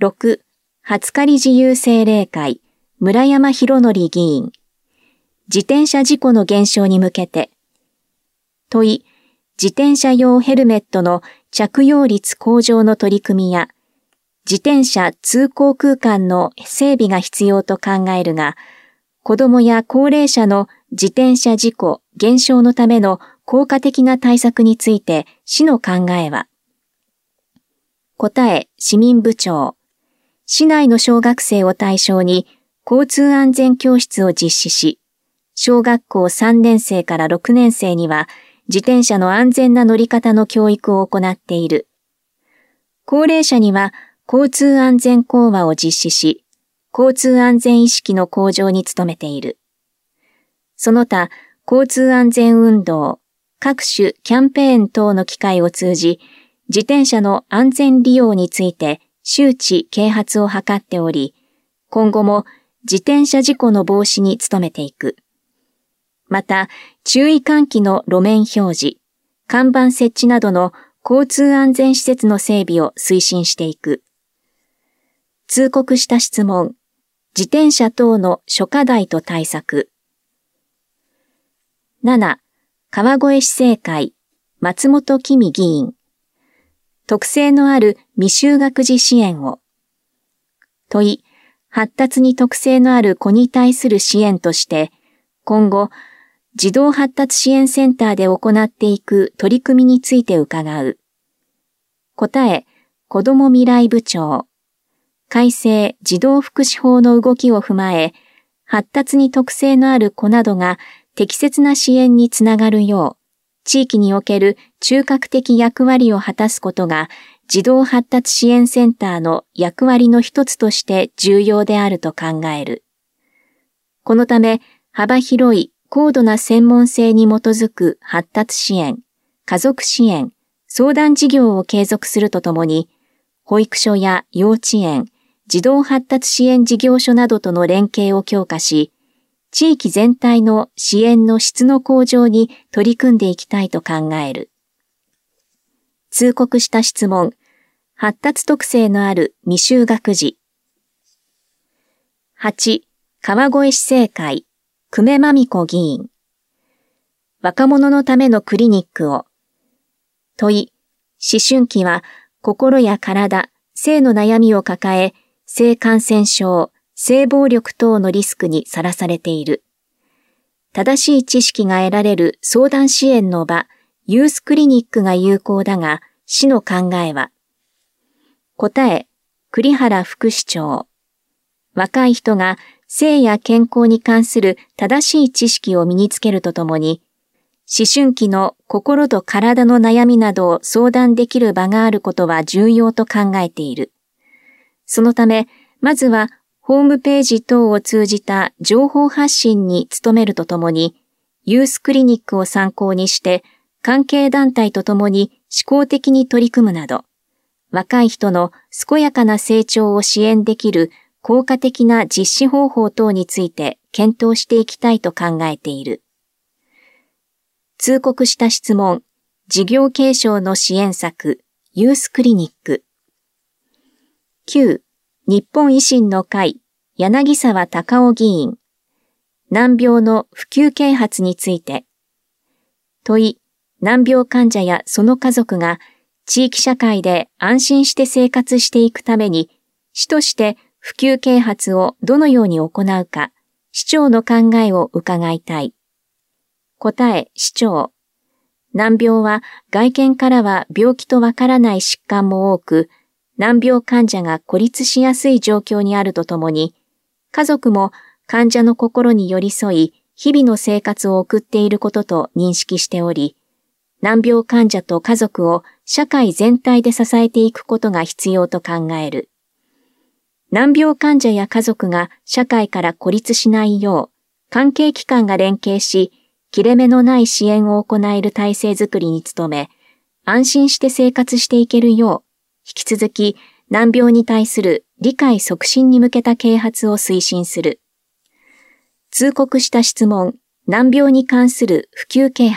6、初狩自由政令会、村山博則議員。自転車事故の減少に向けて。問い、自転車用ヘルメットの着用率向上の取り組みや、自転車通行空間の整備が必要と考えるが、子どもや高齢者の自転車事故減少のための効果的な対策について市の考えは。答え、市民部長。市内の小学生を対象に交通安全教室を実施し、小学校3年生から6年生には自転車の安全な乗り方の教育を行っている。高齢者には交通安全講話を実施し、交通安全意識の向上に努めている。その他、交通安全運動、各種キャンペーン等の機会を通じ、自転車の安全利用について周知啓発を図っており、今後も自転車事故の防止に努めていく。また、注意喚起の路面表示、看板設置などの交通安全施設の整備を推進していく。通告した質問、自転車等の諸課題と対策。7、川越市政会、松本紀美議員。特性のある未就学児支援を。問い、発達に特性のある子に対する支援として、今後、児童発達支援センターで行っていく取り組みについて伺う。答え、子ども未来部長。改正児童福祉法の動きを踏まえ、発達に特性のある子などが適切な支援につながるよう、地域における中核的役割を果たすことが児童発達支援センターの役割の一つとして重要であると考える。このため、幅広い高度な専門性に基づく発達支援、家族支援、相談事業を継続するとともに、保育所や幼稚園、児童発達支援事業所などとの連携を強化し、地域全体の支援の質の向上に取り組んでいきたいと考える。通告した質問、発達特性のある未就学児。8、川越市政会、久米真美子議員。若者のためのクリニックを。問い、思春期は心や体、性の悩みを抱え、性感染症、性暴力等のリスクにさらされている。正しい知識が得られる相談支援の場、ユースクリニックが有効だが、市の考えは。答え、栗原副市長。若い人が性や健康に関する正しい知識を身につけるとともに、思春期の心と体の悩みなどを相談できる場があることは重要と考えている。そのため、まずはホームページ等を通じた情報発信に努めるとともに、ユースクリニックを参考にして、関係団体とともに思考的に取り組むなど、若い人の健やかな成長を支援できる効果的な実施方法等について検討していきたいと考えている。通告した質問、事業継承の支援策、ユースクリニック。9、日本維新の会、柳沢隆夫議員。難病の普及啓発について。問い、難病患者やその家族が地域社会で安心して生活していくために、市として普及啓発をどのように行うか、市長の考えを伺いたい。答え、市長。難病は外見からは病気とわからない疾患も多く、難病患者が孤立しやすい状況にあるとともに、家族も患者の心に寄り添い、日々の生活を送っていることと認識しており、難病患者と家族を社会全体で支えていくことが必要と考える。難病患者や家族が社会から孤立しないよう、関係機関が連携し、切れ目のない支援を行える体制づくりに努め、安心して生活していけるよう、引き続き難病に対する理解促進に向けた啓発を推進する。通告した質問、難病に関する普及啓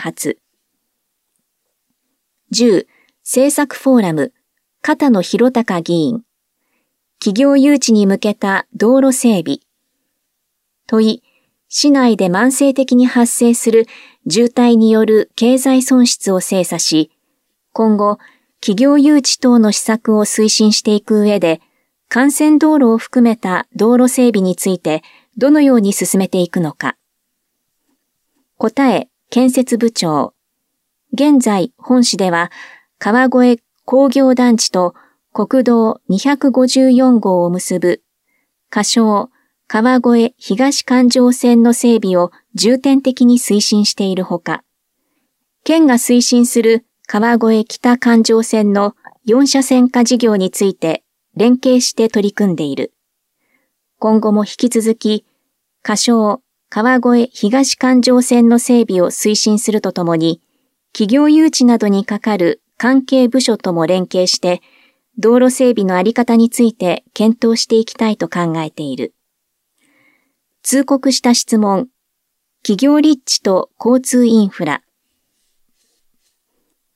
発。10、政策フォーラム、片野博隆議員。 企業誘致に向けた道路整備。問い、市内で慢性的に発生する渋滞による経済損失を精査し、今後、企業誘致等の施策を推進していく上で、幹線道路を含めた道路整備についてどのように進めていくのか。答え、建設部長。現在、本市では、川越工業団地と国道254号を結ぶ、仮称、川越東環状線の整備を重点的に推進しているほか、県が推進する川越北環状線の4車線化事業について連携して取り組んでいる。今後も引き続き、仮称、川越東環状線の整備を推進するとともに、企業誘致などにかかる関係部署とも連携して、道路整備のあり方について検討していきたいと考えている。通告した質問、企業立地と交通インフラ、